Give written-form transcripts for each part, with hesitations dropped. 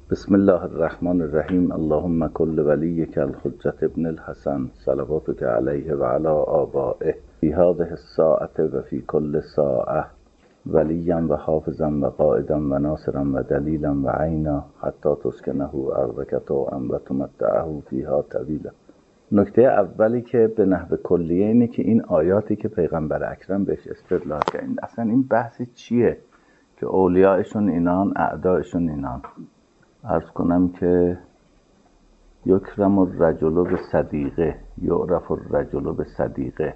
بسم الله الرحمن الرحیم. اللهم کل ولیک الحجة ابن الحسن صلواتک علیه و علی آبائه فی هذه الساعة و فی کل ساعة ولیا و حافظا و قائدا و ناصرا و دلیلا و عینا حتی تسکنه ارضک طوعا و تمتعه فیها طویلا. نکته اولی که به نحو کلیه اینه که این آیاتی که پیغمبر اکرم بهش استدلال کردن، اصلا این بحث چیه که اولیاءشون اینان اعدایشون اینان. عرض کنم که یکرم الرجل بصدیقه یعرف الرجل بصدیقه،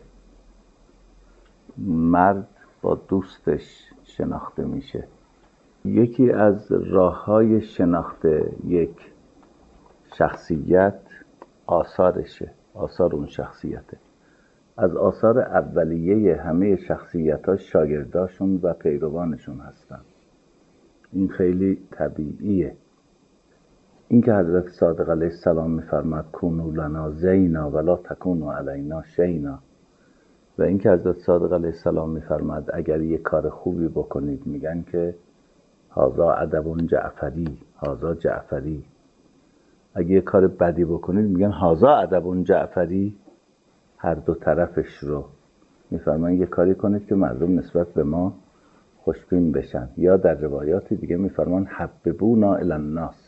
مرد با دوستش شناخته میشه. یکی از راه‌های شناخت یک شخصیت آثارشه، آثار اون شخصیته. از آثار اولیه همه شخصیت‌ها شاگرداشون و پیروانشون هستن. این خیلی طبیعیه. این که حضرت صادق علیه السلام میفرماد کونوا لنا زینا ولا تکونوا علینا شینا، و این که حضرت صادق علیه السلام میفرماد اگر یک کار خوبی بکنید میگن که هذا ادب جعفری، هذا جعفری. اگر یک کار بدی بکنید میگن هذا ادب جعفری. هر دو طرفش رو میفرمان یک کاری کنید که مردم نسبت به ما خوشبین بشن. یا در روایات دیگه میفرمان حببونا الی الناس،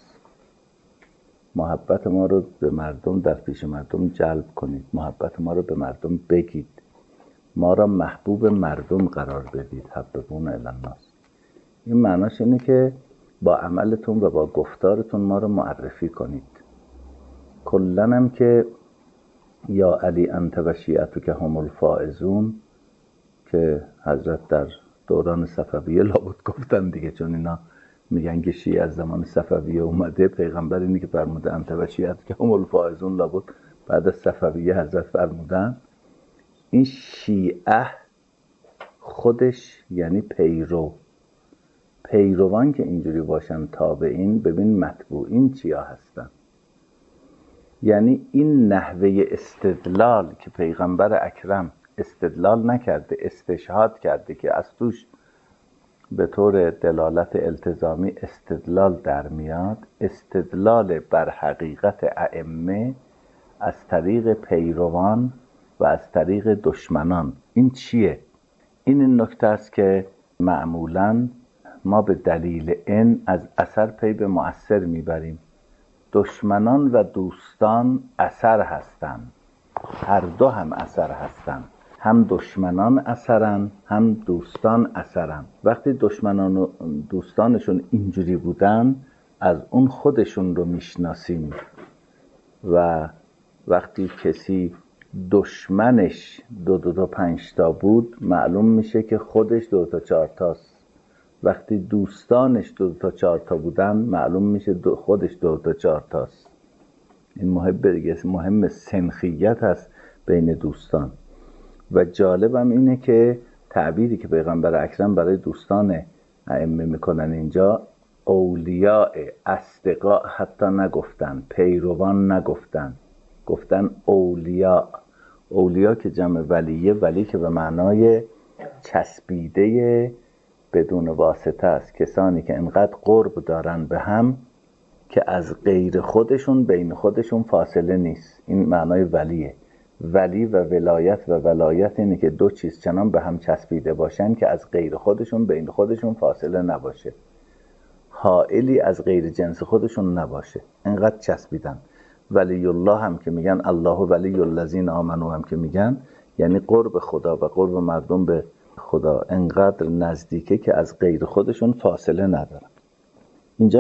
محبت ما رو به مردم در پیش مردم جلب کنید، محبت ما رو به مردم بگید، ما را محبوب مردم قرار بدید. حببونا الی الناس. این معناش اینه که با عملتون و با گفتارتون ما رو معرفی کنید. کلاً هم که یا علی انت و شیعتک هم الفائزون که حضرت در دوران صفویه لابد گفتن دیگه، چون اینا میگن که شیعه از زمان صفویه اومده، پیغمبر اینی که فرموده انت و شیعتک هم الفائزون لابد بعد از صفویه حضرت فرمودن. این شیعه خودش یعنی پیروان که اینجوری باشن، تابعین. ببین متبوعین چیا هستن. یعنی این نحوه استدلال که پیغمبر اکرم استدلال نکرده، استشهاد کرده که از توش به طور دلالت التزامی استدلال در میاد، استدلال بر حقیقت ائمه از طریق پیروان و از طریق دشمنان. این چیه؟ این نکته است که معمولاً ما به دلیل این از اثر پی به مؤثر میبریم. دشمنان و دوستان اثر هستند، هر دو هم اثر هستند. هم دشمنان اثرن هم دوستان اثرن. وقتی دشمنان و دوستانشون اینجوری بودن از اون خودشون رو میشناسیم، و وقتی کسی دشمنش 2 تا 5 تا بود معلوم میشه که خودش 2 تا 4 تاست. وقتی دوستانش 2 تا 4 تا بودن معلوم میشه خودش 2 تا 4 تاست. این مهم سنخیت هست بین دوستان. و جالبم اینه که تعبیری که پیغمبر اکرم برای دوستان ائمه میکنن اینجا، اولیاء، اصدقاء حتی نگفتن، پیروان نگفتن، گفتن اولیاء. اولیاء که جمع ولیه، ولی که به معنای چسبیده بدون واسطه است. کسانی که انقدر قرب دارن به هم که از غیر خودشون بین خودشون فاصله نیست. این معنای ولیه. ولی و ولایت اینه که دو چیز چنان به هم چسبیده باشن که از غیر خودشون بین خودشون فاصله نباشه، حائلی از غیر جنس خودشون نباشه، انقدر چسبیدن. ولی الله هم که میگن، الله ولی الذین آمنوا هم که میگن، یعنی قرب خدا و قرب مردم به خدا انقدر نزدیکه که از غیر خودشون فاصله ندارن. اینجا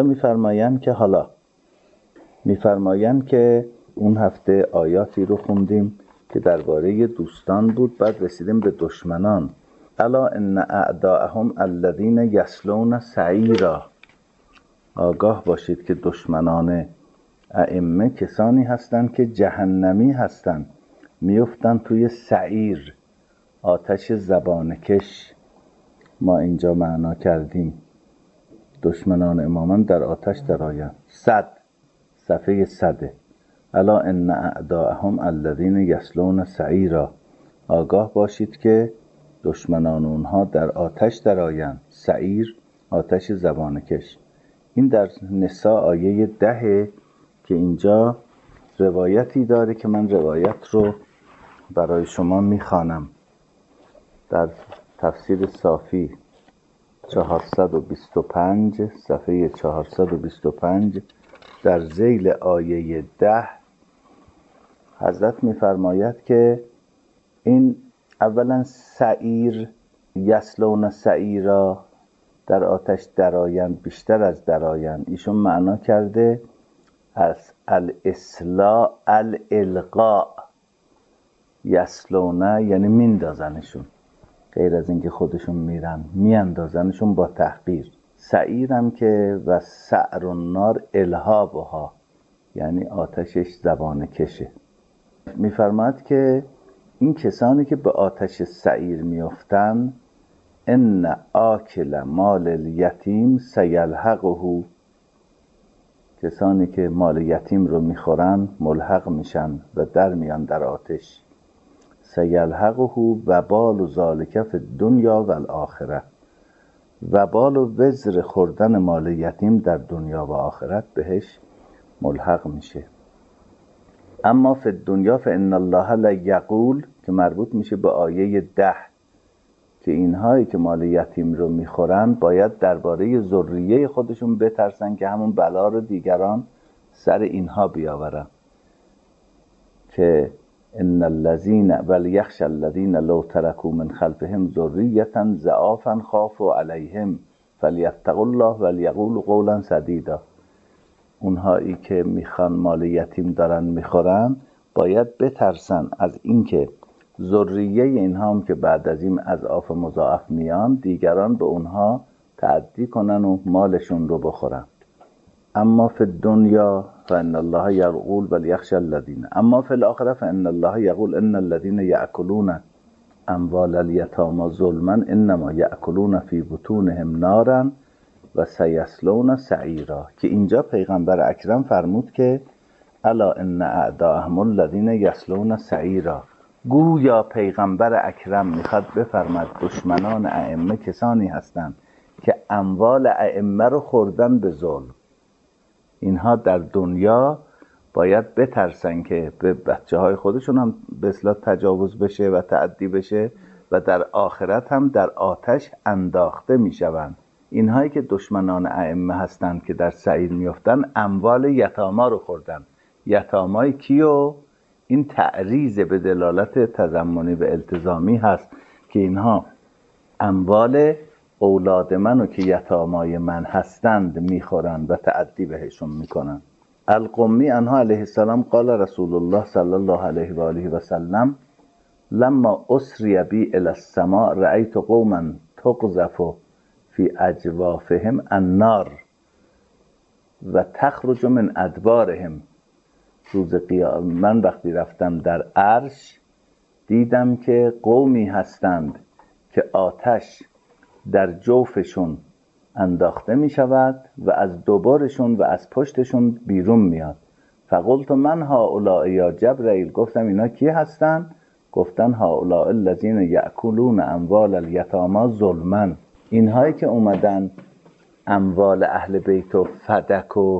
میفرماین که اون هفته آیاتی رو خوندیم که درباره دوستان بود، بعد رسیدیم به دشمنان. الا ان اعداءهم الذین یصلون سعیرا. آگاه باشید که دشمنان ائمه کسانی هستند که جهنمی هستند، میفتن توی سعیر، آتش زبانکش. ما اینجا معنا کردیم دشمنان امامان در آتش درآیند. صفحه 100. الا ان اعداءهم الذین یصلون سعیرا. آگاه باشید که دشمنان اونها در آتش درآیند. سعیر، آتش زبانکش. این در نساء آیه 10 که اینجا روایتی داره که من روایت رو برای شما میخوانم. در تفسیر صافی 425 صفحه 425 در ذیل آیه 10 حضرت میفرماید که این اولا سعیر، یسلون سعیرا، در آتش درآیند، بیشتر از درآیند، ایشون معنا کرده از الاصلاء الالقاء، یسلونه یعنی میندازنشون، غیر از اینکه خودشون میرن میاندازنشون با تحقیر. سعیر هم که و سعر النار الهابها، یعنی آتشش زبان کشه. میفرماد که این کسانی که به آتش سعیر میافتن، ان آکل مال الیتیم سیلحقه، کسانی که مال یتیم رو میخورن ملحق میشن و در میان در آتش. سیلحقه وبال ذلک فی الدنیا و الاخره، وبال و وزر خوردن مال یتیم در دنیا و آخرت بهش ملحق میشه. اما فی الدنیا فان الله لیقول، که مربوط میشه به آیه 10 که اینهایی که مال یتیم رو میخورن باید درباره ذریه خودشون بترسن که همون بلا رو دیگران سر اینها بیاورن، که ان الذين وليخشى الذين لو تركوا من خلفهم ذرية ضعافا خافوا عليهم فليتقوا الله وليقولوا قولا سديدا. اونهایی که میخوان مال یتیم دارن میخورن باید بترسن از اینکه ذریه اینها هم که بعد از این اضعاف مضاعف میان دیگران به اونها تعدی کنن و مالشون رو بخورن. اما فی الدنیا فان الله یقول ولیخشى الذین، اما فی الاخره فان الله یقول ان الذین یأکلون اموال الیتامی ظلما انما یأکلون فی بطونهم نارا و سیصلون سعیرا، که اینجا پیغمبر اکرم فرمود که الا ان اعداءهم الذین یصلون سعیرا. گویا پیغمبر اکرم میخواد بفرماد دشمنان ائمه کسانی هستند که اموال ائمه رو خوردن به ظلم. اینها در دنیا باید بترسن که به بچه های خودشون هم به اصطلاح تجاوز بشه و تعدی بشه و در آخرت هم در آتش انداخته میشوند. اینهایی که دشمنان ائمه هستند که در سعیر میافتن اموال یتاما رو خوردن. یتامای کیو؟ این تعریض به دلالت تضمنی و التزامی هست که اینها اموال اولاد منو که یتامای من هستند میخورن و تعدی بهشون میکنن. القمی عنها علیه السلام قال رسول الله صلی الله علیه و آله و سلم لما اسری بی الی السماء رأیت قوما تقذف فی اجوافهم النار و تخرج من ادبارهم. روز قیامت من وقتی رفتم در عرش دیدم که قومی هستند که آتش در جوفشون انداخته می شود و از دوبارشون و از پشتشون بیرون میاد. فقلت من هؤلاء یا جبرئیل، گفتم اینا کی هستن؟ گفتن هؤلاء الذین یأکلون اموال الیتامی ظلما، اینهایی که اومدن اموال اهل بیت و فدک و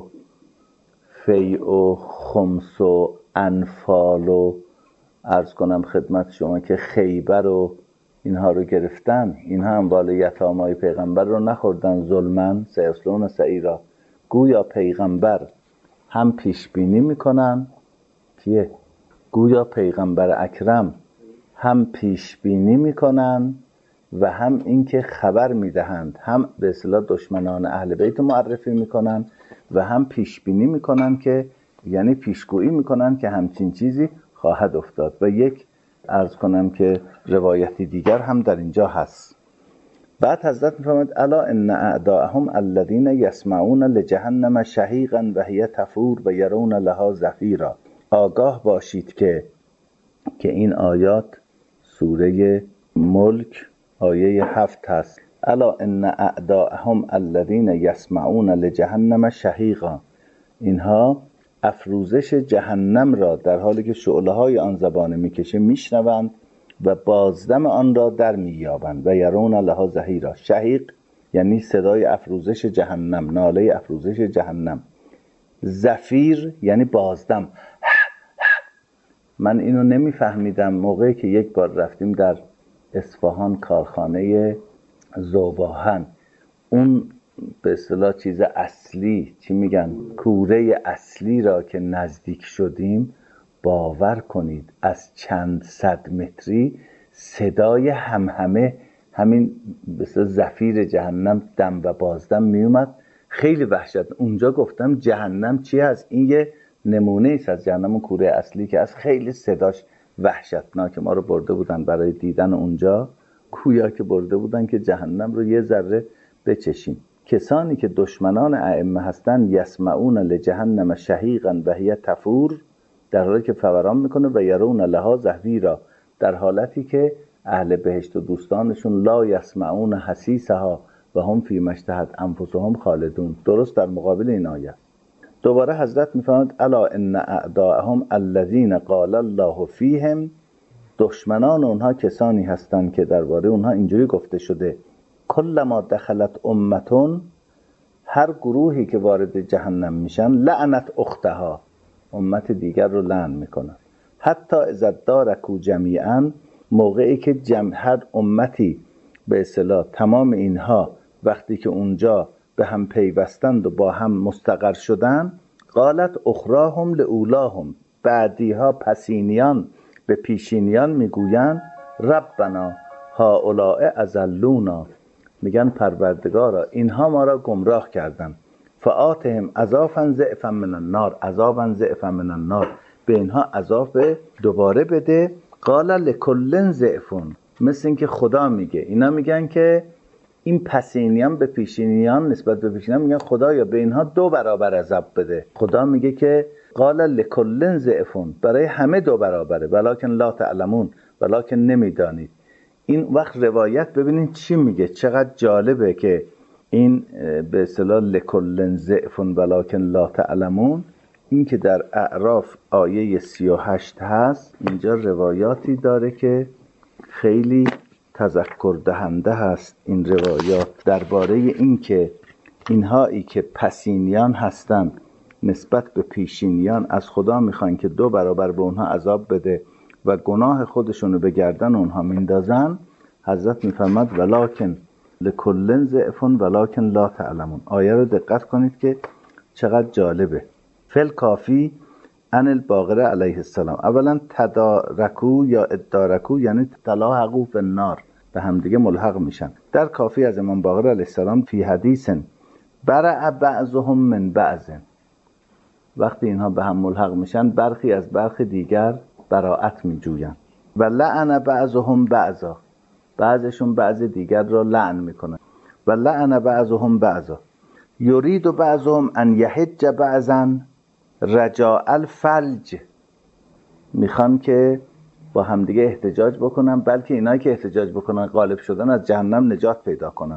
فیع و خمس و انفال و عرض کنم خدمت شما که خیبر و اینها رو گرفتن، اینها اموال یتامای پیغمبر رو نخوردن ظلما سیصلون سعیرا. گویا پیغمبر هم پیش بینی میکنن کیه؟ گویا پیغمبر اکرم هم پیش بینی میکنن و هم اینکه خبر میدهند، هم به اصطلاح دشمنان اهل بیت معرفی میکنن و هم پیش بینی میکنن که یعنی پیشگویی میکنن که همچین چیزی خواهد افتاد. و یک عرض کنم که روایتی دیگر هم در اینجا هست. بعد حضرت میفرماید الا ان اعداءهم الذين يسمعون لجهنم شهيقا وهي تفور و يرون لها زفيرا. آگاه باشید که این آیات سوره ملک آیه 7 هست. الا ان اعداءهم الذين يسمعون لجهنم شهيقا، اینها افروزش جهنم را در حالی که شعله های آن زبانه میکشه میشنوند و بازدم آن را در مییابند و یرون لها زحیرا. شهیق یعنی صدای افروزش جهنم، ناله افروزش جهنم. زفیر یعنی بازدم. من اینو نمیفهمیدم موقعی که یک بار رفتیم در اصفهان کارخانه ذوب‌آهن، اون به اصطلاح چیز اصلی، چی میگن، کوره اصلی را که نزدیک شدیم، باور کنید از چند صد متری صدای همهمه همین به اصطلاح زفیر جهنم دم و بازدم میومد. خیلی وحشت. اونجا گفتم جهنم چی هست؟ این یه نمونه ایست از جهنم، اون کوره اصلی که از خیلی صداش وحشتناک. ما رو برده بودن برای دیدن اونجا، گویا که برده بودن که جهنم رو یه ذره بچشیم. کسانی که دشمنان ائمه هستن یسمعون لجهنم شهیقا و هی تفور، در حالی که فوران میکنه، و یرون لها زحفیرا، در حالتی که اهل بهشت و دوستانشون لا یسمعون حسیسها و هم فی ما اشتهت انفسهم خالدون. درست در مقابل این آیه. دوباره حضرت میفرماید الا ان اعداءهم الذین قال الله فیهم، دشمنان اونها کسانی هستند که درباره اونها اینجوری گفته شده کلما دخلت امتون، هر گروهی که وارد جهنم میشن، لعنت اختها، امت دیگر رو لعن میکنن. حتی اذا دارکوا جمیعا، موقعی که هر امتی به اصطلاح تمام اینها وقتی که اونجا به هم پیوستند و با هم مستقر شدن، قالت اخراهم لاولاهم، بعدیها پسینیان به پیشینیان میگویند ربنا هؤلاء اضلونا، میگن پروردگارا اینها ما را گمراه کردن، فآتهم عذابا ضعفا من النار، عذابا ضعفا من النار، به اینها عذاب دوباره بده. قال لکل ضعف، مثل این که خدا میگه، اینا میگن که این پسینیان به پیشینیان نسبت به پیشینیان میگن خدایا به اینها 2 برابر عذاب بده. خدا میگه که قال لکل ضعف، برای همه 2 برابره، ولکن لا تعلمون، ولکن نمیدانید. این وقت روایت ببینید چی میگه، چقدر جالبه که این به اصطلاح لکل ضعف ولکن لا تعلمون، این که در اعراف آیه 38 هست، اینجا روایاتی داره که خیلی تذکر دهنده هست. این روایات درباره این که اینهایی که پسینیان هستند نسبت به پیشینیان از خدا میخوان که 2 برابر به اونها عذاب بده و گناه خودشونو به گردن اونها میندازن. حضرت میفرماد ولکن لکل ضعف ولکن لا تعلمون. آیه رو دقت کنید که چقدر جالبه. فل کافی ان الباقره علیه السلام، اولا تدارکو یا ادارکو یعنی تلاحقو فی النار، به هم دیگه ملحق میشن. در کافی از امام باقر علیه السلام فی حدیث برع بعضهم من بعض، وقتی اینها به هم ملحق میشن برخی از برخی دیگر براءت میجوین. و لعن بعضهم بعضا، بعضشون بعض دیگر را لعن میکنن. و لعن بعضهم بعضا یرید بعضهم ان یحج بعضا رجاء الفلج، میخوان که با همدیگه احتجاج بکنن، بلکه اینایی که احتجاج بکنن غالب شدن از جهنم نجات پیدا کنن.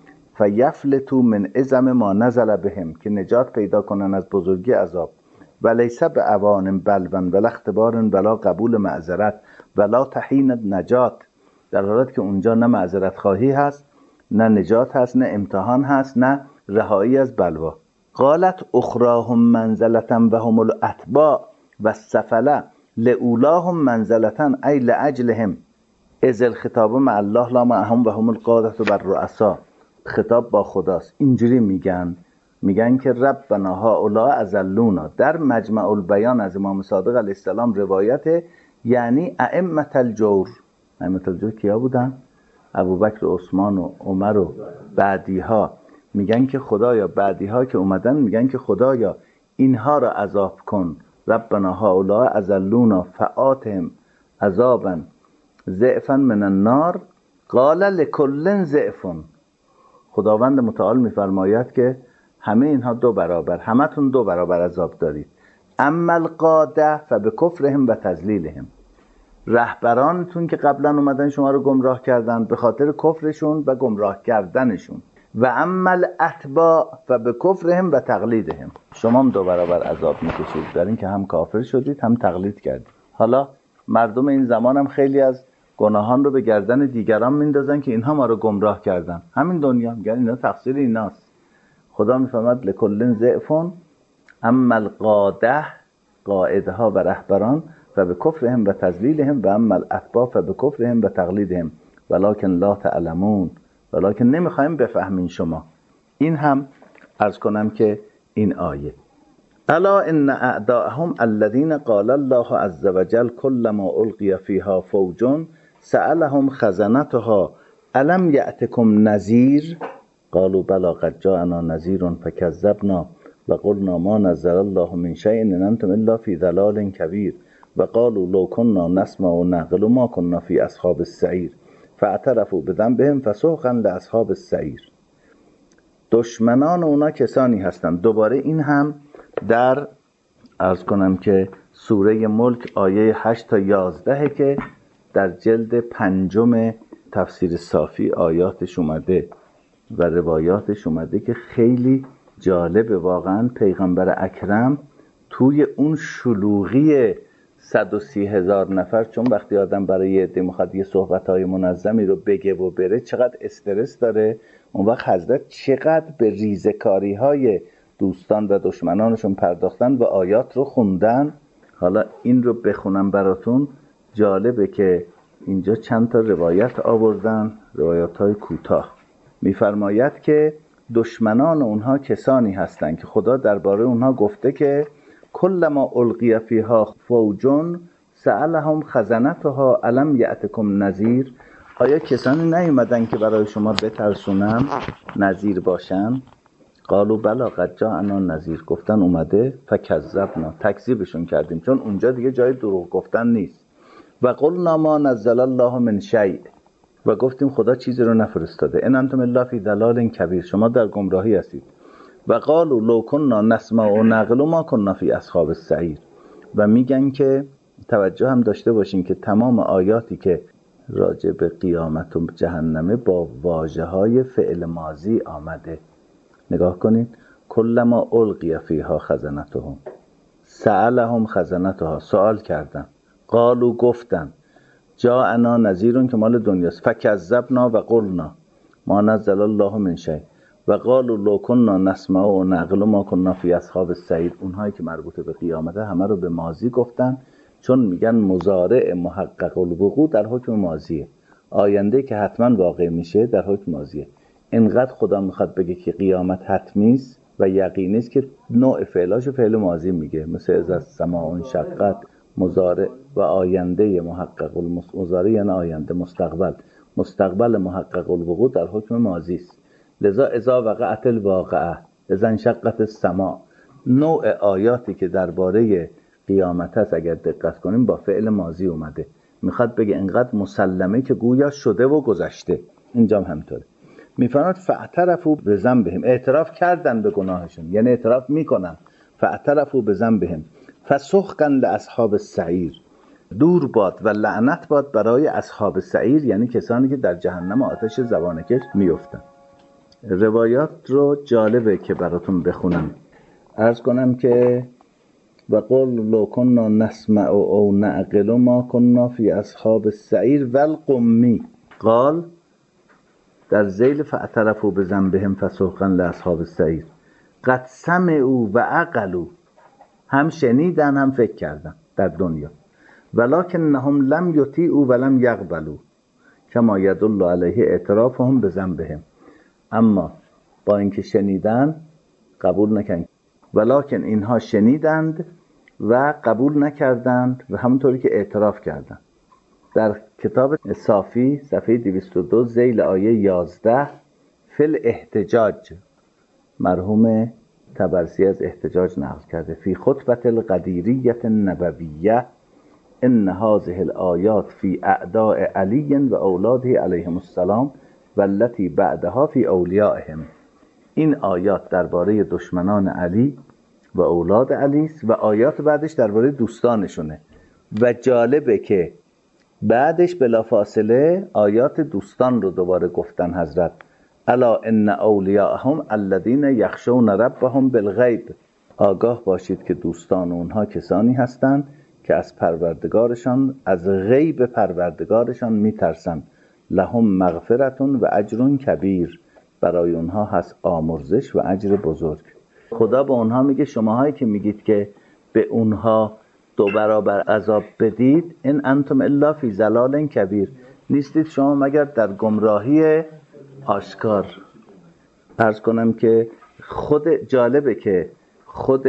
فیفلتوا من عظم ما نزل بهم، که نجات پیدا کنن از بزرگی عذاب. ولیس بعوان بلون ولا اختبار ولا قبول معذرت ولا تحین نجات، در حالت که اونجا نه معذرت خواهی هست، نه نجات هست، نه امتحان هست، نه رهایی از بلوا. قالت اخراهم منزلتا و هم الاتباع و السفله لاولاهم منزلتا ای لاجلهم اذ الخطاب مع الله لا معهم و هم القادة والرؤساء. خطاب با خداست. اینجوری میگن که ربنا هؤلاء اضلونا. در مجمع البیان از امام صادق علیه السلام روایت، یعنی ائمه الجور. ائمه الجور کیا بودن؟ ابوبکر و عثمان و عمر و بعدیها. میگن که خدایا بعدیها که اومدن میگن که خدایا اینها را عذاب کن، ربنا هؤلاء اضلونا فآتهم عذابا ضعفا من النار. قال لکل ضعف، خداوند متعال میفرماید که همه اینها 2 برابر، همتون 2 برابر عذاب دارید. اما القاده فبکفرهم و تضلیلهم، رهبرانتون که قبلا اومدن شما رو گمراه کردن به خاطر کفرشون و گمراه کردنشون. و اما الاتباع فبکفرهم و تقلیدهم، شما هم 2 برابر عذاب میکشید، در این که هم کافر شدید هم تقلید کردید. حالا مردم این زمان هم خیلی از گناهان رو به گردن دیگران میندازن که اینها ما رو گمراه کردن. همین دنیا میگن اینا تقصیر ایناست. خدا میفهمد لکل ضعف اما القاده، قائدها و رهبران فبکفرهم و تضلیلهم و اما الاتباع فبکفرهم و تقلیدهم ولکن لا تعلمون، ولکن نمیخوایم بفهمین شما. این هم عرض کنم که این آیه الا ان اعداءهم الذين قال الله عز وجل كلما القي فيها فوج سألهم خزنتها الم يأتكم نذير قالوا بلى قد جاءنا نذير فكذبنا وقلنا ما نزل الله من شيء ان انتم الا في ضلال كبير وقالوا لو كنا نسمع ونعقل ما كنا في اصحاب السعير فاعترفوا بذنبهم فسحقا لاصحاب السعير. دشمنان اونا کسانی هستند. دوباره این هم در عرض کنم که سوره ملک آیه 8 تا 11 که در جلد 5 تفسیر صافی آیاتش اومده و روایاتش اومده که خیلی جالبه واقعا. پیغمبر اکرم توی اون شلوغی 130,000 نفر، چون وقتی آدم برای یه عده میخواد یه صحبت‌های منظمی رو بگه و بره چقدر استرس داره، اون وقت حضرت چقدر به ریزه‌کاری‌های دوستان و دشمنانشون پرداختن و آیات رو خوندن. حالا این رو بخونم براتون. جالبه که اینجا چند تا روایت آوردن، روایت‌های کوتاه. میفرماید که دشمنان اونها کسانی هستند که خدا درباره اونها گفته که کلما القی فیها فوج سألهم خزنتها الم یأتکم نذیر. آیا کسانی نیومدن که برای شما بترسونن، نذیر باشن؟ قالوا بلا قد جاءنا نذیر، گفتن اومده. فکذبنا، تکذیبشون کردیم، چون اونجا دیگه جای دروغ گفتن نیست. و قلنا ما نزل الله من شیء، و گفتیم خدا چیزی رو نفرستاده. ان انتم الا فی ضلال کبیر، شما در گمراهی هستید. و قالوا لو كنا نسمع و نعقل ما كنا فی اصحاب السعیر. و میگن که توجه هم داشته باشین که تمام آیاتی که راجع به قیامت و جهنمه با واژه‌های فعل ماضی آمده. نگاه کنین. کلما القی فیها خزنتهم، سألهم خزنتها، سوال کردن. قالوا، گفتن. جاءنا نذیر، که مال دنیاست. فکذبنا و قلنا ما نزل الله من شیء و قالوا لو كنا نسمع و نعقل ما كنا فی اصحاب السعیر. اونهایی که مربوط به قیامته همه رو به ماضی گفتن، چون میگن مضارع محقق الوقوع در حکم ماضیه، آینده که حتما واقع میشه در حکم ماضیه. اینقدر خدا میخواد بگه که قیامت حتمی است و یقینی است که نوع فعلاشو فعل ماضی میگه، مثل اذا السماء انشقت، مضارع و آینده محقق المضارع یعنی آینده، مستقبل محقق الوقوع در حکم ماضی است. لذا اذا وقعت الواقعه، اذا انشقت السماء، نوع آیاتی که درباره قیامت هست اگر دقت کنیم با فعل ماضی اومده. میخواد بگه انقدر مسلمه که گویا شده و گذشته. اینجا هم همینطوره. میفرماد فاعترفوا بذنبهم، اعتراف کردن به گناهشون، یعنی اعتراف میکنن. فاعترفوا بذنبهم فسحقا لاصحاب السعیر، دور باد و لعنت باد برای اصحاب السعیر، یعنی کسانی که در جهنم آتش زبانه‌کش میافتند. روایات رو جالبه که براتون بخونم. عرض کنم که وقل لو كنا نسمع او نعقل ما كنا في اصحاب السعیر والقمی. قال در ذیل فاعترفوا بذنبهم فسحقا لاصحاب السعیر. قد سمعوا و عقلوا، هم شنیدن هم فکر کردن در دنیا. ولکنهم لم یطیعوا ولم یقبلوا کما یدل علیه اعترافهم بذنبهم. اما با اینکه شنیدن قبول نکردند، ولکن اینها شنیدند و قبول نکردند و همونطوری که اعتراف کردند. در کتاب صافی صفحه 202 ذیل آیه 11 فی الاحتجاج، مرحوم طبرسی از احتجاج نقل کرده. فی خطبه القدیریه النبویه ان هذه الآیات فی اعداء علی و اولاده علیهم السلام والتی بعدها فی اولیائهم. این آیات درباره دشمنان علی و اولاد علی است و آیات بعدش درباره دوستانشونه. و جالبه که بعدش بلافاصله آیات دوستان رو دوباره گفتن حضرت. الا ان اولیاءهم الذین یخشون ربهم بالغیب. آگاه باشید که دوستان اونها کسانی هستند که از پروردگارشان، از غیب پروردگارشان میترسن، لهم مغفرتون و اجر کبیر، برای اونها هست آمرزش و اجر بزرگ. خدا به اونها میگه شماهایی که میگید که به اونها 2 برابر عذاب بدید، این انتم الا فی ضلال کبیر، نیستید شما مگر در گمراهی آشکار. عرض کنم که جالبه که خود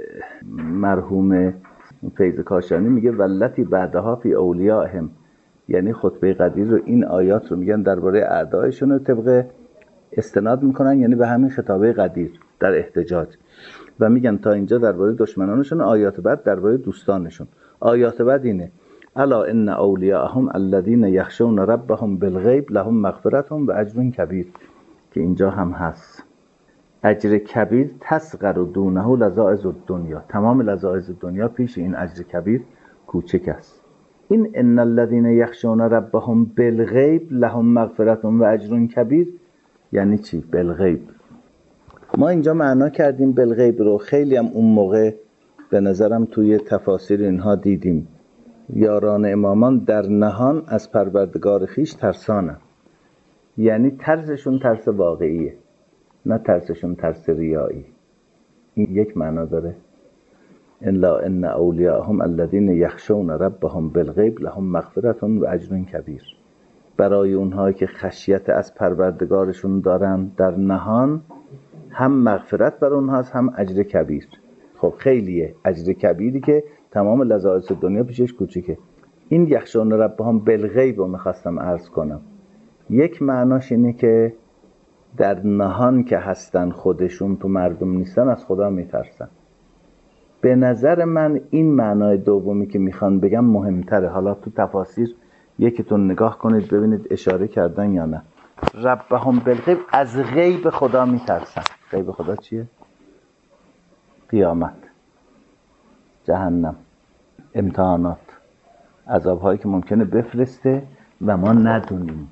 مرحوم فیض کاشانی میگه والتی بعدها فی اولیائهم، یعنی خطبه قدیر رو، این آیات رو میگن درباره اعدایشون رو طبق استناد میکنن، یعنی به همین خطابه قدیر در احتجاج، و میگن تا اینجا درباره دشمنانشون، آیات بعد درباره دوستانشون. آیات بعد اینه الا ان اولیاءهم الذین یخشون ربهم بالغیب لهم مغفرتهم و اجر کبیر، که اینجا هم هست اجر کبیر تصغر دونه لذائذ الدنیا، تمام لذائذ دنیا پیش این اجر کبیر کوچک است. این ان الذین یخشون ربهم بالغیب لهم مغفرتهم و اجر کبیر یعنی چی؟ بالغیب. ما اینجا معنا کردیم بالغیب رو، خیلی هم اون موقع به نظرم توی تفاسیر اینها دیدیم یاران امامان در نهان از پروردگار خیش ترسانن، یعنی ترسشون ترس واقعیه، نه ترسشون ترس ریایی. این یک معنا داره، الا ان اولیاءهم الذین یخشون ربهم بالغیب لهم مغفرة و اجر کبیر، برای اونهایی که خشیت از پروردگارشون دارن در نهان، هم مغفرت بر اونهاست هم اجر کبیر. خب خیلیه اجر کبیری که تمام لذائذ دنیا پیشش کوچیکه. این یخشون ربهم بالغیب رو میخواستم عرض کنم. یک معناش اینه که در نهان که هستن خودشون تو مردم نیستن از خدا میترسن. به نظر من این معنای دومی که میخوان بگم مهمتره. حالا تو تفاسیر یکیتون نگاه کنید ببینید اشاره کردن یا نه. ربهم بالغیب، از غیب خدا میترسن. غیب خدا چیه؟ قیامت، جهنم، امتحانات، عذابهایی که ممکنه بفرسته و ما ندونیم.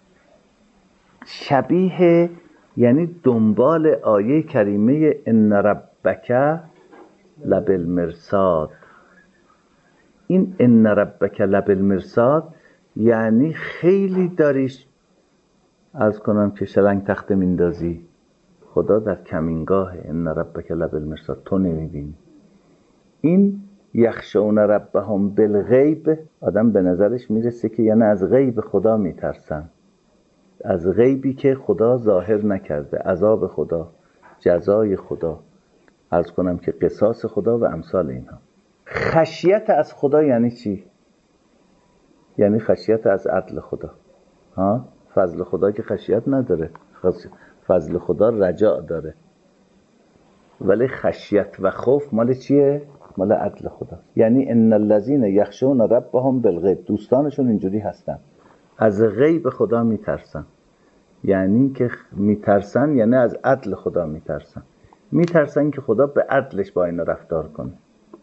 شبیه یعنی دنبال آیه کریمه ان ربک لبالمرصاد. این ان ربک لبالمرصاد یعنی خیلی داریش عرض کنم که شلنگ تخته میندازی، خدا در کمینگاهه. ان ربک لبالمرصاد، تو نمیبینی. این یخشون ربهم بالغیب، آدم به نظرش میرسه که یعنی از غیب خدا میترسن، از غیبی که خدا ظاهر نکرده، عذاب خدا، جزای خدا، عرض کنم که قصاص خدا و امثال اینها. خشیت از خدا یعنی چی؟ یعنی خشیت از عدل خدا. فضل خدا که خشیت نداره، فضل خدا رجاء داره، ولی خشیت و خوف مال چیه؟ مال عدل خدا. یعنی ان الذین یخشون ربهم بالغیب، دوستانشون اینجوری هستن، از غیب خدا میترسن. یعنی که میترسن یعنی از عدل خدا میترسن، میترسن که خدا به عدلش با اینا رفتار کنه.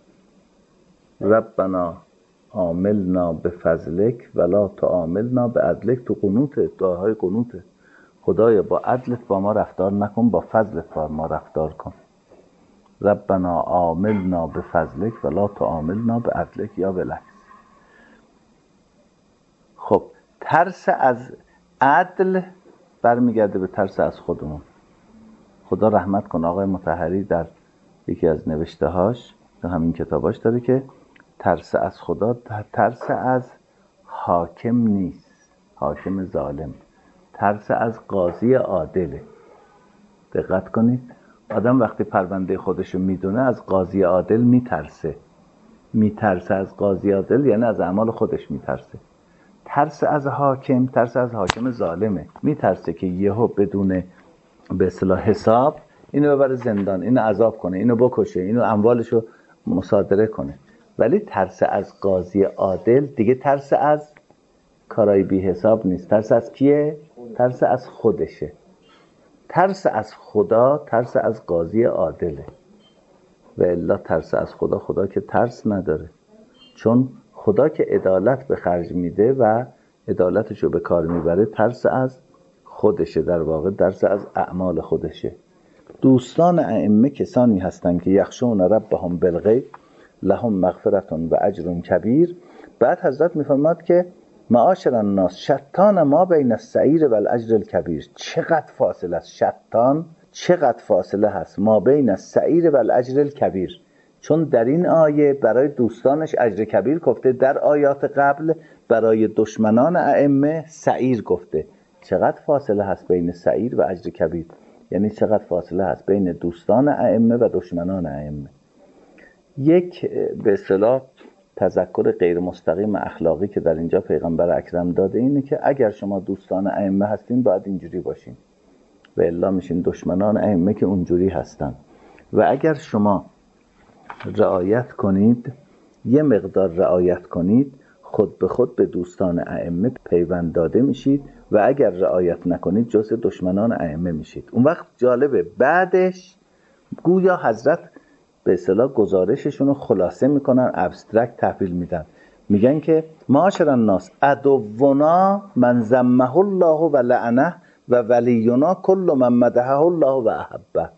ربنا عاملنا بفضلک ولا تعاملنا بعدلک، تو قنوت، دعاهای قنوت، خدایا با عدلت با ما رفتار نکن، با فضلت با ما رفتار کن. ربنا عاملنا بفضلک ولا تعاملنا بعدلک یا بالعکس. خب ترس از عدل برمیگرده به ترس از خودمون. خدا رحمت کن آقای مطهری در یکی از نوشته هاش تو همین کتاباش داره که ترس از خدا ترس از حاکم نیست، حاکم ظالم، ترس از قاضی عادله. دقت کنید، آدم وقتی پرونده خودشو میدونه از قاضی عادل میترسه از قاضی عادل یعنی از اعمال خودش میترسه. ترس از حاکم، ترس از حاکم ظالمه، میترسه که یهو بدون به اصطلاح حساب اینو ببره زندان، اینو عذاب کنه، اینو بکشه، اینو اموالشو مصادره کنه. ولی ترس از قاضی عادل دیگه ترس از کارای بی حساب نیست. ترس از کیه؟ ترس از خودشه. ترس از خدا ترس از قاضی عادله. و الا ترس از خدا، خدا که ترس نداره، چون خدا که عدالت به خرج میده و عدالتشو به کار میبره ترس از خودشه، در واقع ترس از اعمال خودشه. دوستان ائمه کسانی هستند که یخشون ربهم بالغیب، لهم مغفرة و اجر کبیر. بعد حضرت میفرماد که معاشر الناس شتان ما بین السعیر و الاجر الکبیر. چقدر فاصله است، شتان چقدر فاصله هست ما بین السعیر و الاجر الکبیر. چون در این آیه برای دوستانش اجر کبیر گفته، در آیات قبل برای دشمنان ائمه سعیر گفته. چقدر فاصله هست بین سعیر و اجر کبیر، یعنی چقدر فاصله هست بین دوستان ائمه و دشمنان ائمه. یک به اصطلاح تذکر غیر مستقیم اخلاقی که در اینجا پیغمبر اکرم داده اینه که اگر شما دوستان ائمه هستین باید اینجوری باشین و الا میشین دشمنان ائمه که اونجوری هستن. و اگر شما رعایت کنید، یه مقدار رعایت کنید، خود به خود به دوستان ائمه پیوند داده میشید و اگر رعایت نکنید جز دشمنان ائمه میشید. اون وقت جالبه بعدش گویا حضرت به اصطلاح گزارششون رو خلاصه میکنن، ابسترکت تحویل میدن، میگن که معاشر الناس عدونا من ذمه الله و لعنه و ولینا کل من مدحه الله و احبه.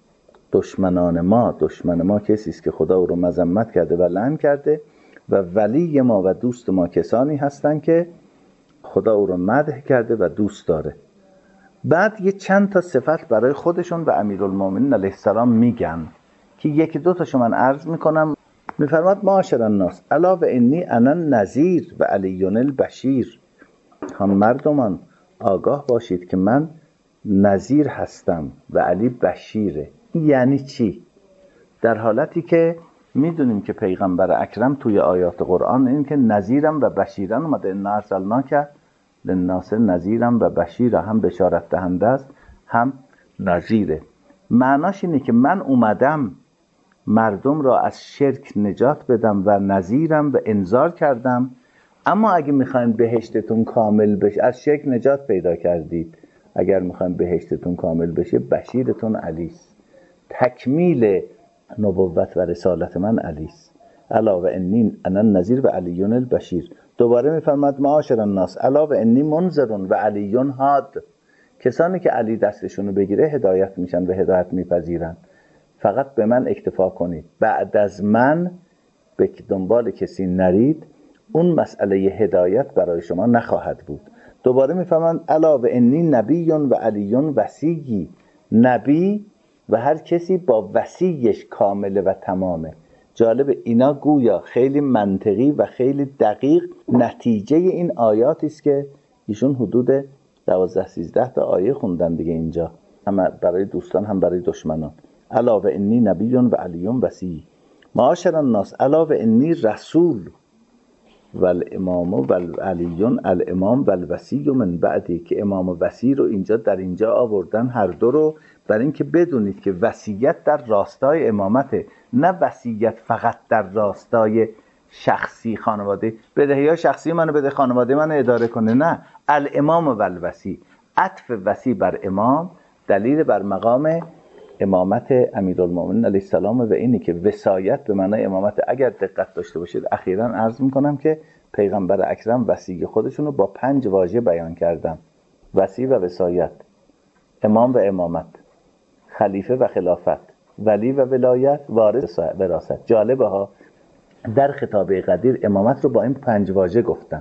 دشمن ما کسی است که خدا او رو مذمت کرده و لعن کرده و ولی ما و دوست ما کسانی هستن که خدا او رو مدح کرده و دوست داره. بعد یه چند تا صفت برای خودشون و امیرالمومنین علیه السلام میگن که یکی دو تاشو من عرض میکنم. میفرماد معاشر الناس الا و انی انا النذیر و علی البشیر. هم مردمان آگاه باشید که من نذیر هستم و علی بشیره. یعنی چی؟ در حالتی که میدونیم که پیغمبر اکرم توی آیات قرآن این که نذیرم و بشیرن اومده، انا ارسلناک للناس نذیرم و بشیرا، هم بشارت دهنده است هم نذیره. معناش اینه که من اومدم مردم را از شرک نجات بدم و نذیرم و انذار کردم. اما اگه میخواین بهشتتون کامل بشه، از شرک نجات پیدا کردید، اگر میخواین بهشتتون کامل بشه بشیرتون علیست. تکمیل نبوت و رسالت من علیست. الا و انی انا النذیر و علی البشیر. دوباره میفرماد معاشر الناس الا و انی منذر و علی هاد. کسانی که علی دستشونو بگیره هدایت میشن و هدایت میپذیرن. فقط به من اکتفا کنید، بعد از من به دنبال کسی نرید، اون مسئله هدایت برای شما نخواهد بود. دوباره میفهمند الا و انی نبی و علی وصی. نبی و هر کسی با وصیش کامله و تمامه. جالب، اینا گویا خیلی منطقی و خیلی دقیق نتیجه این آیاتی است که ایشون حدود 12-13 تا آیه خوندن دیگه اینجا، هم برای دوستان هم برای دشمنان. الا و انی نبی و علی وصی. معاشر الناس الا و انی رسول و الامام و علی الامام و الوصی من بعدی. که امام و وصی رو اینجا در اینجا آوردن هر دو رو، برای اینکه بدونید که وصیت در راستای امامته، نه وصیت فقط در راستای شخصی خانواده، بدهی‌های شخصی منو بده، خانواده منو اداره کنه، نه. الامام و الوصی، عطف وصی بر امام دلیل بر مقام امامت امیرالمومنین علیه السلام و اینی که وصایت به معنای امامت. اگر دقت داشته باشید اخیراً عرض میکنم که پیغمبر اکرم وصی خودشونو با 5 واژه بیان کردن: وصی و وصایت، امام و امامت، خلیفه و خلافت، ولی و ولایت، وارث و وراثت. جالبه ها، در خطابه قدیر امامت رو با این 5 واژه گفتن: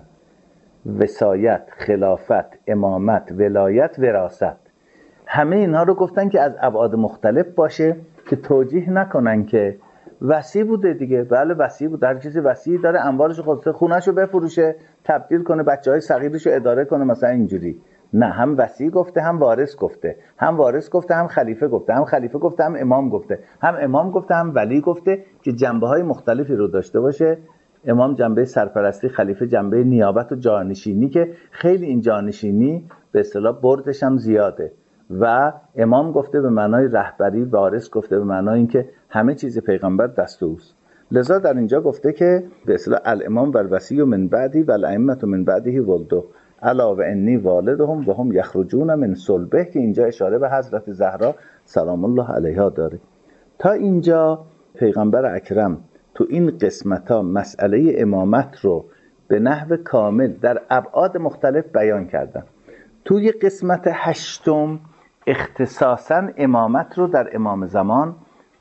وصایت، خلافت، امامت، ولایت، وراثت. همه اینها رو گفتن که از ابعاد مختلف باشه که توجیه نکنن که وصی بوده دیگه. بله وصی بود، هر کسی وصی داره اموالش خودشه، خونه‌شو بفروشه، تبدیل کنه، بچهای صغیرشو اداره کنه، مثلا اینجوری. نه، هم وصی گفته، هم وارث گفته، هم وارث گفته، هم خلیفه گفته، هم خلیفه گفته، هم امام گفته، هم امام گفته، هم ولی گفته که جنبه‌های مختلفی رو داشته باشه. امام جنبه سرپرستی، خلیفه جنبه نیابت و جانشینی که خیلی این جانشینی به اصطلاح بردش هم زیاده، و امام گفته به معنای رهبری، وارث گفته به معنای اینکه همه چیز پیغمبر دست اوست. لذا در اینجا گفته که به اصطلاح الامام و الوصی من بعدی و الائمه من بعده ولدو الا و انی والدهم و هم یخرجون من صلبه، که اینجا اشاره به حضرت زهرا سلام الله علیها داره. تا اینجا پیغمبر اکرم تو این قسمت ها مسئله امامت رو به نحو کامل در ابعاد مختلف بیان کردن. توی قسمت 8 اختصاصاً امامت رو در امام زمان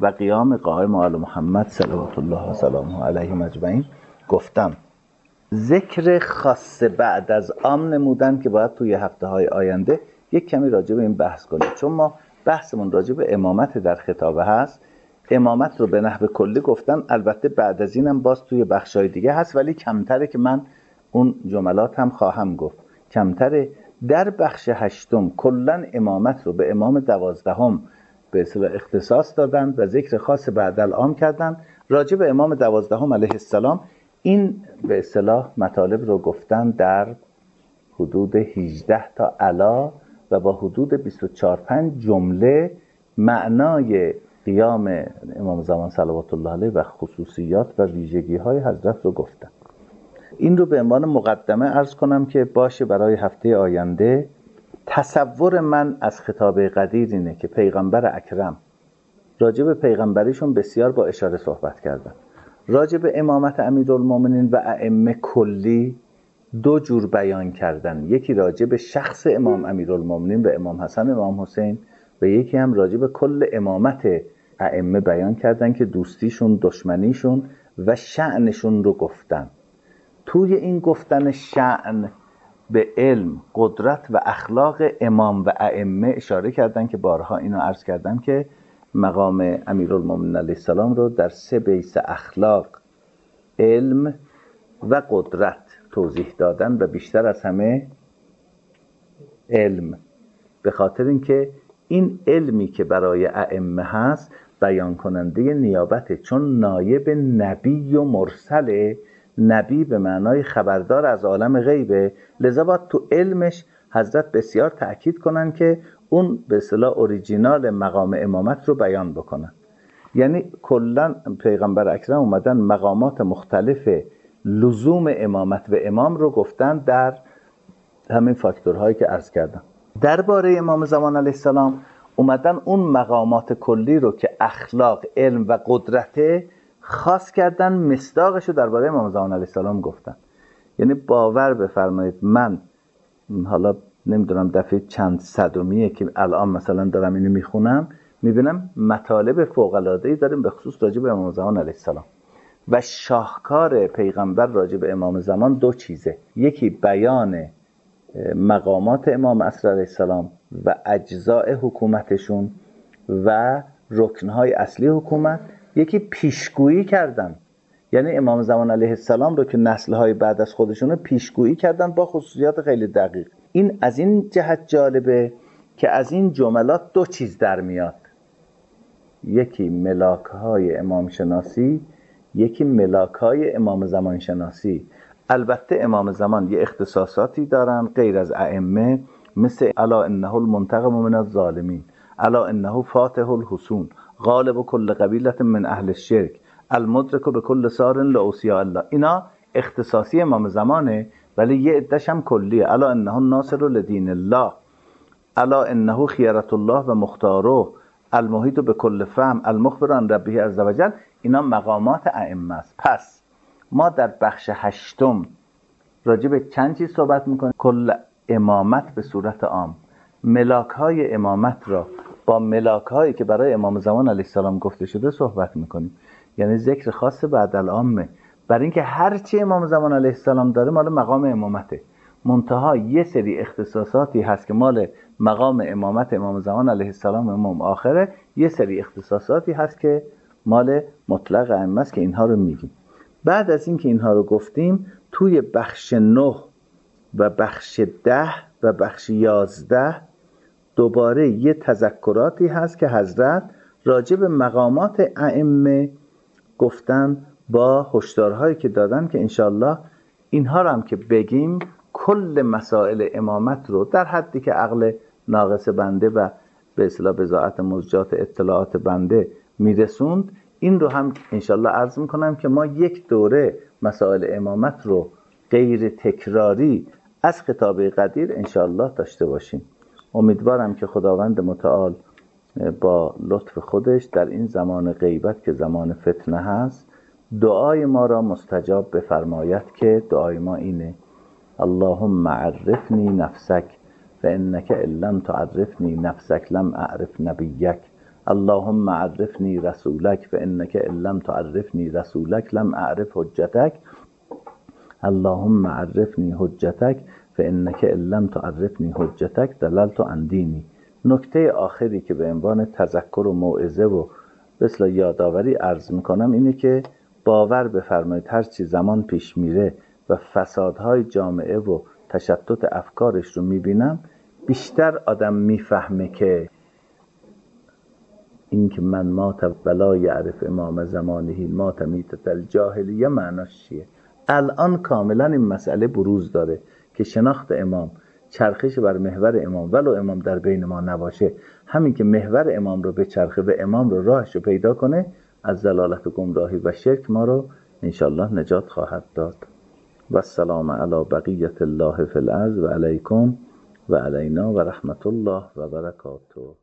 و قیام قائم آل محمد صلوات الله و سلامه علیهم اجمعین گفتم. ذکر خاص بعد از عام نمودن که باید توی هفته‌های آینده یک کمی راجع به این بحث کنیم، چون ما بحثمون راجع به امامت در خطابه هست. امامت رو به نحو کلی گفتن، البته بعد از اینم باز توی بخشای دیگه هست، ولی کمتره که من اون جملات هم خواهم گفت، کمتره. در بخش هشتم کلن امامت رو به امام 12 به اصطلاح اختصاص دادن و ذکر خاص بعد العام کردن. راجع به امام 12 علیه السلام این به اصطلاح مطالب رو گفتن در حدود 18 تا علا و با حدود 24-25 جمله معنای قیام امام زمان صلوات الله علیه و خصوصیات و ویژگی های حضرت رو گفتن. این رو به عنوان مقدمه عرض کنم که باشه برای هفته آینده. تصور من از خطاب قدیر اینه که پیغمبر اکرم راجع به پیغمبریشون بسیار با اشاره صحبت کردن. راجع به امامت امیرالمومنین و ائمه کلی دو جور بیان کردن، یکی راجع به شخص امام امیرالمومنین و امام حسن امام حسین و یکی هم راجع به کل امامت ائمه بیان کردن که دوستیشون، دشمنیشون و شأنشون رو گفتن. توی این گفتن شأن به علم، قدرت و اخلاق امام و ائمه اشاره کردن که بارها اینو عرض کردم که مقام امیرالمومنین علیه السلام رو در 3 بیس اخلاق، علم و قدرت توضیح دادن و بیشتر از همه علم، به خاطر اینکه این علمی که برای ائمه هست بیان کننده نیابته، چون نایب نبی و مرسله. نبی به معنای خبردار از عالم غیبه، لذا باید تو علمش حضرت بسیار تأکید کنن که اون به اصطلاح اوریجینال مقام امامت رو بیان بکنن. یعنی کلا پیغمبر اکرم اومدن مقامات مختلف لزوم امامت و امام رو گفتن در همین فاکتورهایی که عرض کردم. درباره امام زمان علیه السلام اومدن اون مقامات کلی رو که اخلاق، علم و قدرته خاص کردن، مصداقش رو درباره امام زمان علیه السلام گفتن. یعنی باور بفرمایید، من حالا نمیدونم دفعه چند صدمیه که الان مثلا دارم اینو میخونم، میبینم مطالب فوق‌العاده‌ای داریم به خصوص راجع به امام زمان علیه السلام. و شاهکار پیغمبر راجع به امام زمان دو چیزه، یکی بیان مقامات امام عصر علیه السلام و اجزاء حکومتشون و رکنهای اصلی حکومت، یکی پیشگویی کردن. یعنی امام زمان علیه السلام رو که نسل‌های بعد از خودشون پیشگویی کردن با خصوصیات خیلی دقیق. این از این جهت جالبه که از این جملات دو چیز در میاد، یکی ملاک‌های امام شناسی، یکی ملاک‌های امام زمان شناسی. البته امام زمان یه اختصاصاتی دارن غیر از ائمه، مثل الا انه المنتقم من الظالمین، الا انه فاتح الحسون، غالب کل قبیلة من اهل الشرک، المدرک بكل سار لاوصیاء الله. اینا اختصاصی امام زمانه، ولی یه عده‌ش هم کلیه. الا انه الناصر لدین الله، الا انه خیرة الله و مختاره، المحیط بكل فهم، المخبر عن ربه عز وجل. اینا مقامات ائمه است. پس ما در بخش هشتم راجع به چند چیز صحبت میکنیم. کل امامت به صورت عام، ملاک‌های امامت را با ملاک‌هایی که برای امام زمان علیه السلام گفته شده صحبت میکنیم. یعنی ذکر خاص بعد العامه، برای اینکه هر چی امام زمان علیه السلام داره مال مقام امامته. منتها یه سری اختصاصاتی هست که مال مقام امامت امام زمان علیه السلام امام آخره، یه سری اختصاصاتی هست که مال مطلق ائمه است که اینها رو میگیم. بعد از اینکه اینها رو گفتیم، توی بخش 9 و بخش 10 و بخش 11 دوباره یه تذکراتی هست که حضرت راجع به مقامات ائمه گفتن با هشدارهایی که دادن که انشالله اینها رو هم که بگیم کل مسائل امامت رو در حدی که عقل ناقص بنده و به اصطلاح بضاعت مزجات اطلاعات بنده میرسوند، این رو هم انشالله عرض میکنم که ما یک دوره مسائل امامت رو غیر تکراری از خطاب قدیر انشالله داشته باشیم. امیدوارم که خداوند متعال با لطف خودش در این زمان غیبت که زمان فتنه هست دعای ما را مستجاب بفرماید که دعای ما اینه: اللهم عرفنی نفسک فانک ان لم تعرفنی نفسک لم اعرف نبیک، اللهم عرفنی رسولک فانک ان لم تعرفنی رسولک لم اعرف حجتک. اللهم عرفنی حجتک فانک ان لم تعرفنی حجتک دللت عن دینی. نکته آخری که به عنوان تذکر و موعظه و مثل یادآوری عرض میکنم اینه که باور بفرمایید هر چی زمان پیش میره و فسادهای جامعه و تشتت افکارش رو میبینم، بیشتر آدم میفهمه که این که من مات ولا یعرف امام زمانه مات میتة الجاهلیه معناش چیه. الان کاملا این مسئله بروز داره که شناخت امام، چرخش بر محور امام، ولو امام در بین ما نباشه، همین که محور امام رو به چرخه و امام رو راهش رو پیدا کنه، از ضلالت و گمراهی و شرک ما رو انشاءالله نجات خواهد داد. و السلام علی بقیت الله فی الارض و علیکم و علینا و رحمت الله و برکاته.